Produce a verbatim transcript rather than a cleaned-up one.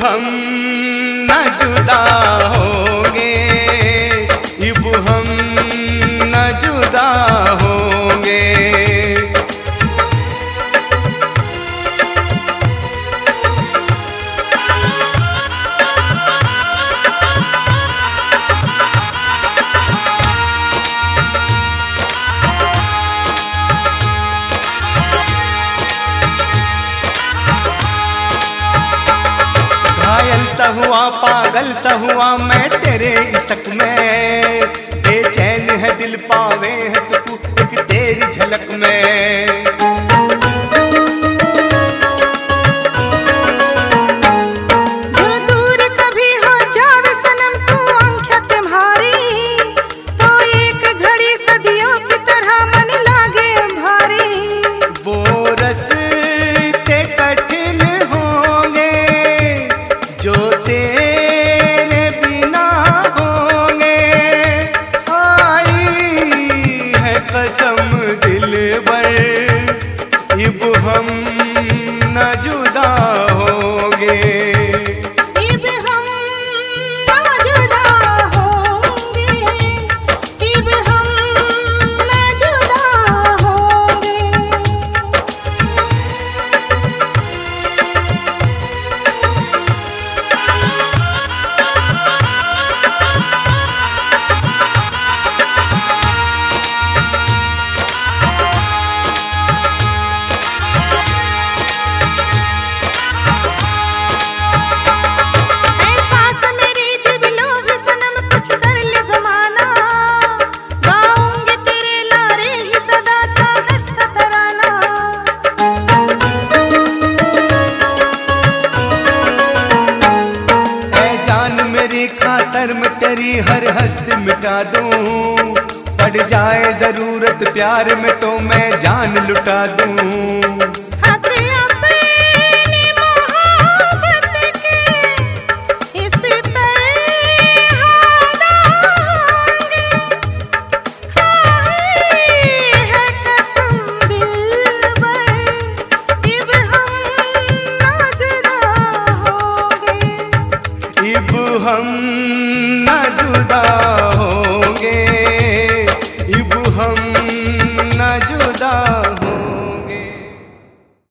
हम न जुदा होंगे, इब हम न जुदा होंगे। घायल सा हुआ पागल सा हुआ मैं तेरे इश्क में, बेचैन है दिल पावे है सुकून एक तेरी झलक में। जो दूर कभी हो जावे सनम तू आँखें तुम्हारी, तो एक घड़ी सदियों की तरह मन लागे भारी। वो रस्ते कठिन होंगे जो तेरे बिना होंगे, आई है कसम दिलबर, इब हम न जुदा होंगे। इब हम न जुदा होंगे, इब हम न जुदा होंगे। एहसास मेरी जब लोग सनम कुछ कर ले ज़माना, गाऊंगे तेरे लारे ही सदा चाहत का तराना। ऐ जान मेरी खातर मैं तेरी हर हस्ती मिटा दूं, पड़ जाए जरूरत प्यार में तो मैं जान लुटा दूं। हक अपनी मोहब्बत के इस तरह दांगे, खाई है कसम दिलबर, इब हम न जुदा होंगे। इब हम न जुदा